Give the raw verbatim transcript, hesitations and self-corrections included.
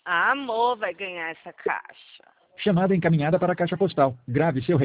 Amor vai ganhar essa caixa. Chamada encaminhada para a caixa postal. Grave seu